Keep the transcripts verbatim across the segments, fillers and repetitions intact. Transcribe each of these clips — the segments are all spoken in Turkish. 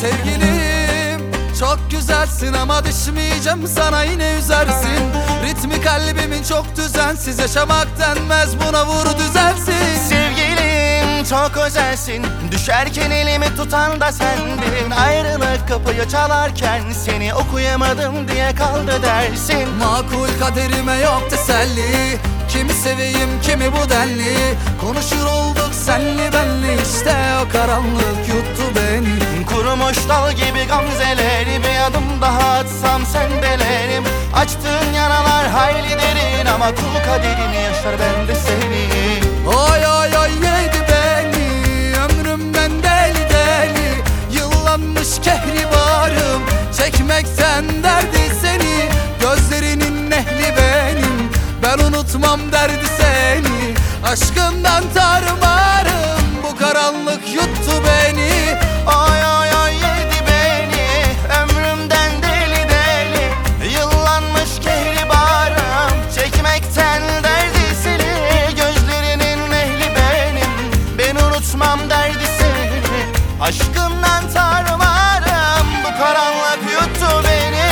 Sevgilim çok güzelsin ama düşmeyeceğim sana, yine üzersin. Ritmi kalbimin çok düzensiz, yaşamak denmez buna, vur düzelsin. Sevgilim çok özelsin, düşerken elimi tutan da sendin. Ayrılık kapıyı çalarken seni okuyamadım diye kaldı dersin. Makul kaderime yok teselli, kimi seveyim kimi bu denli. Konuşur olduk senli benli, işte o karanlık yuttu beni. Kurumuş dal gibi gamzeleri, bir adım daha atsam sendelerim. Açtığın yaralar hayli derin ama kul kaderini yaşar ben de seni. Oy oy oy yedi beni, ömrümden deli deli. Yıllanmış kehribarım, çekmekten derdi seni. Gözlerinin ehli benim, ben unutmam derdi seni. Aşkından tarmarım, bu karanlık yuttu beni. Oy oy oy yedi beni, ömrümden deli deli. Yıllanmış kehribarım, çekmekten derdi seni. Gözlerinin ehli benim, ben unutmam derdi seni. Aşkından tarmarım, bu karanlık yuttu beni.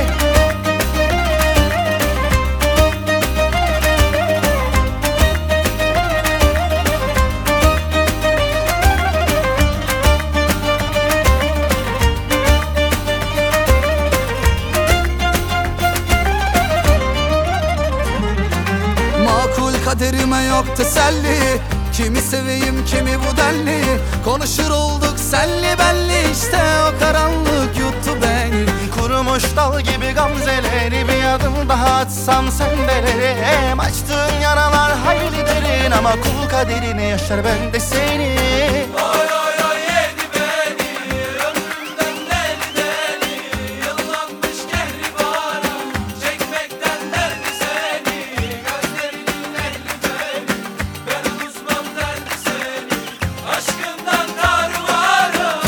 Kaderime yok teselli, kimi seveyim kimi bu denli. Konuşur olduk senli benli, işte o karanlık yuttu beni. Kurumuş dal gibi gamzeleri, bir adım daha atsam sendelerim. Açtığın yaralar hayli derin ama kul kaderini yaşar ben de seni. Oy oy oy yedi beni, ömrümden deli deli. Yıllanmış kehribarım, çekmekten derdi seni. Gözlerinin ehli benim, ben unutmam derdi seni. Aşkından tarvarım.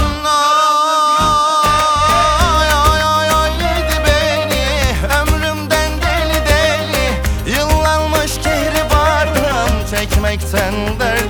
Oy oy oy oy yedi beni, ömrümden deli deli. Yıllanmış kehribarım, çekmekten derdi